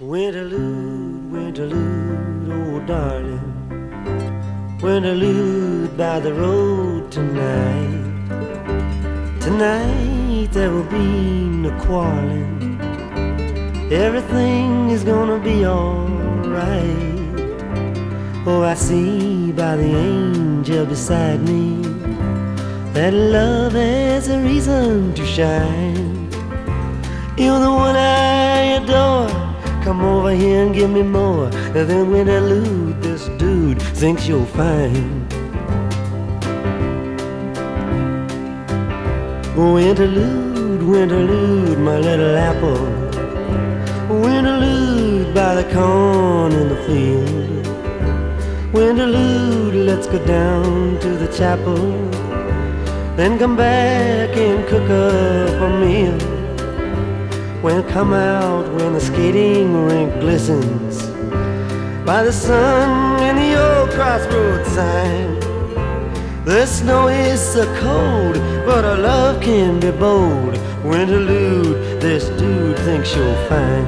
Winterlude, winterlude, oh darling, winterlude by the road tonight. Tonight there will be no quarreling. Everything is gonna be alright. Oh, I see by the angel beside me that love has a reason to shine. You're the one I adore. Come over here and give me more than winterlude. This dude thinks you're fine. Winterlude, winterlude, my little apple. Winterlude by the corn in the field. Winterlude, let's go down to the chapel, then come back and cook up a meal. We'll come out when the skating rink glistens by the sun in the old crossroads sign. The snow is so cold, but our love can be bold. Winterlude, this dude thinks you're fine.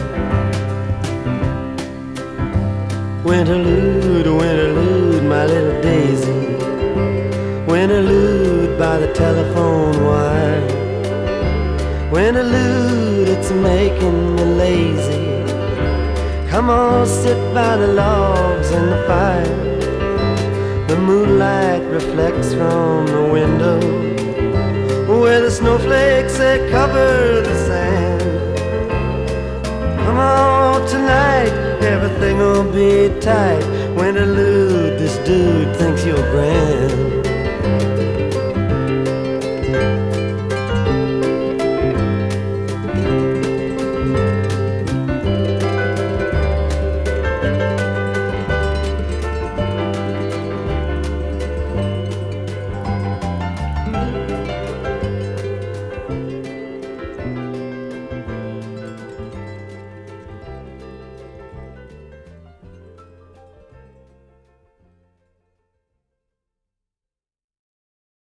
Winterlude, winterlude, my little daisy. Winterlude by the telephone wire. Winterlude, it's making me lazy. Come on, sit by the logs and the fire. The moonlight reflects from the window where the snowflakes they cover the sand. Come on tonight, everything will be tight.